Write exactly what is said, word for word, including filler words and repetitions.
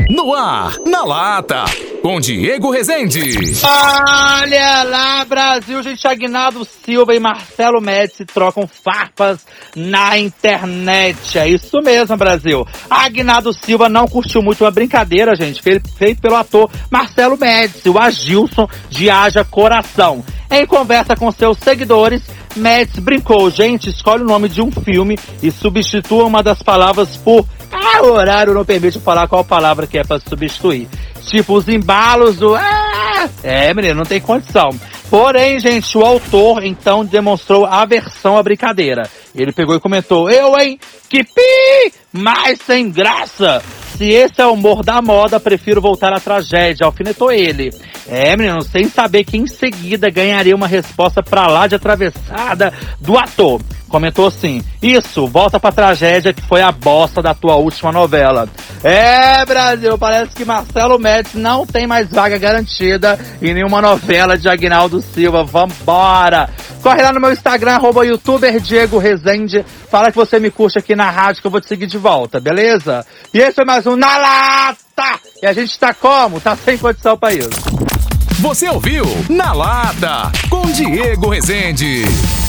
No ar, na lata, com Diego Rezende. Olha lá, Brasil, gente, Aguinaldo Silva e Marcelo Médici trocam farpas na internet. É isso mesmo, Brasil. Aguinaldo Silva não curtiu muito uma brincadeira, gente, feita pelo ator Marcelo Médici, o Agilson de Haja Coração. Em conversa com seus seguidores, Médici brincou: gente, escolhe o nome de um filme e substitua uma das palavras por... Ah, o horário não permite falar qual palavra que é pra substituir. Tipo, os embalos do... Ah! É, menino, não tem condição. Porém, gente, o autor, então, demonstrou aversão à brincadeira. Ele pegou e comentou: eu, hein? Que pi! Mais sem graça! Se esse é o humor da moda, prefiro voltar à tragédia. Alfinetou ele. É, menino, sem saber que em seguida ganharia uma resposta pra lá de atravessada do ator. Comentou assim: isso, volta pra tragédia que foi a bosta da tua última novela. É, Brasil, parece que Marcelo Médici não tem mais vaga garantida em nenhuma novela de Aguinaldo Silva. Vambora! Corre lá no meu Instagram, arroba youtuber Diego Rezende. Fala que você me curte aqui na rádio que eu vou te seguir de volta, beleza? E esse foi mais um Na Lata! E a gente tá como? Tá sem condição pra isso. Você ouviu Na Lata, com Diego Rezende.